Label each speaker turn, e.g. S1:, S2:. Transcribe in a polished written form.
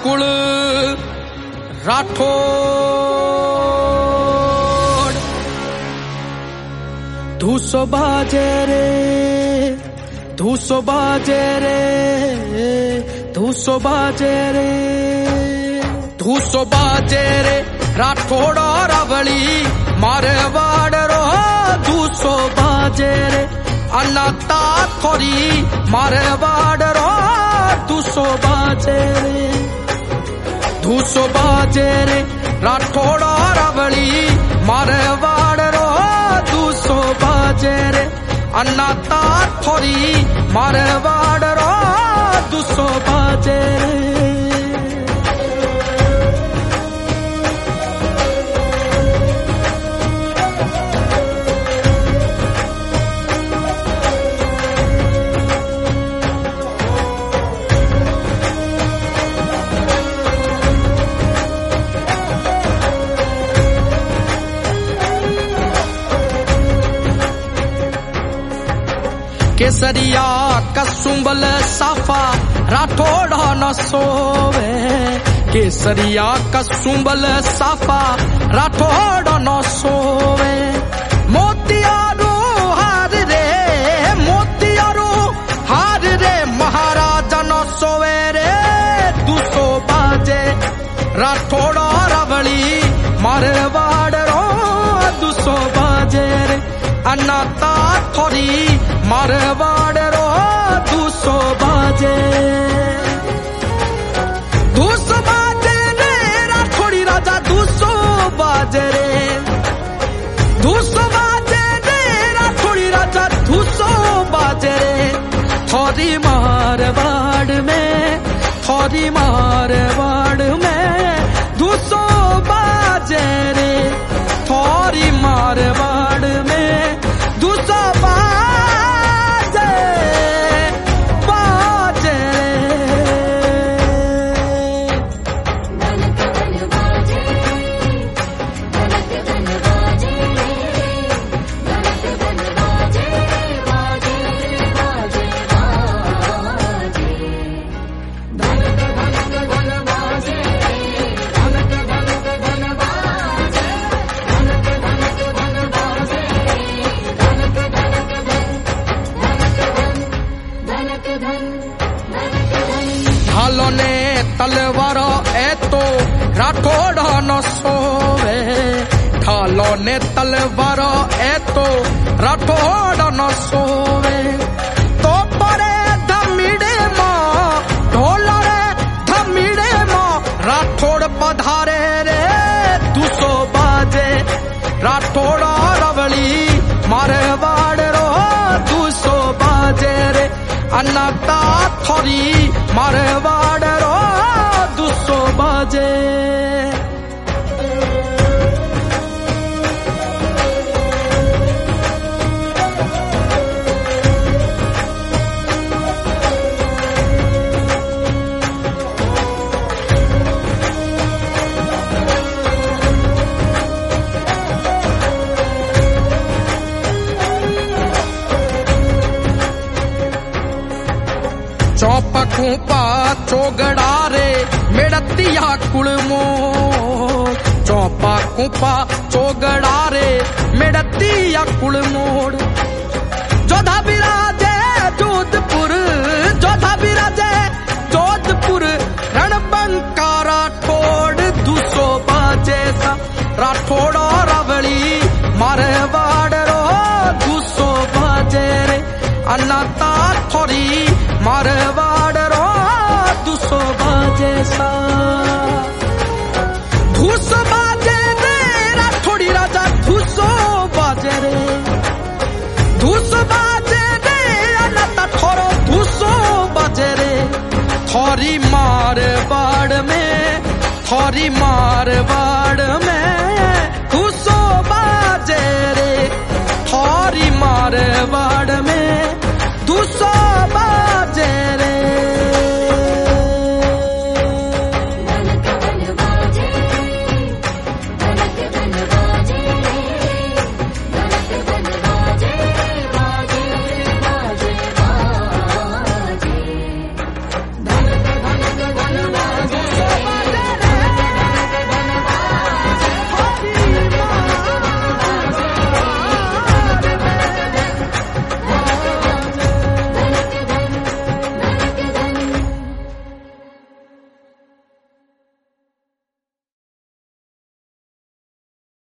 S1: कुल राठौड़। धूसो बाजे रे, धूसो बाजे रे, धूसो बाजे रे, धूसो बाजे रे राठौड़ और अवली मारवाड़ रो। धूसो बाजे रे अनाता थोरी मारवाड़ रो। धूसो बाजे रे, धूसो बाजे रे राठौड़ और अवली मारवाड़ रो। धूसो बाजे रे अनाता थोरी मारवाड़ रो। धूसो बाजे रे। केसरिया कसुंबल साफा राठौड़ न सोवे। केसरिया कसुंबल साफा राठौड़ न सोवे। मोतियारो हार रे, मोतियारो हार रे महाराजा न सोवे रे। धूसो बाजे राठौड़ और अवली मारवाड़ रो। धूसो बाजे रे अनाता थोरी मारवाड़ रो। धूसो बाजे, धूसो बाजे रे राठौड़ी राजा। धूसो बाजे रे, धूसो बाजे रे राठौड़ी राजा। धूसो बाजे रे थोरी मारवाड़ में, थोरी मारवाड़ में। धूसो बाजे रे थोरी मारवाड़ में। धूसो बाजे बाजे ढालो ने तलवारो ए तो राठौड़ न सोवे। ढालो ने तलवारो ए तो राठौड़ न सोवे। तो परे धमीड़े माँ ढोला रे धमीड़े माँ राठौड़ पधारे रे। धूसो बाजे राठौड़ और अवली मारवाड़ रो। धूसो बाजे रे अनाता थोरी मारवाड़ रो। धूसो बाजे, चौपा खूपा चोगड़ा रे मेड़तिया कुड़मो। चौपा खूपा चोगड़ा रे मेड़तिया कुड़मोड़। जोधा बिराजे जोधपुर, जोधा बिराजे जोधपुर रणबंका राठौड़। धूसो बाजे सा राठौड़ और अवली मारवाड़ रो। धूसो बाजे रे अनाता थोरी मारवाड़ रो। धूसो बाजे सा, धूसो बाजे रे राठौड़ी राजा। धूसो बाजे रे, धूसो बाजे रे अनाता थोरो। धूसो बाजे रे थोरी मारवाड़ में, थोरी मार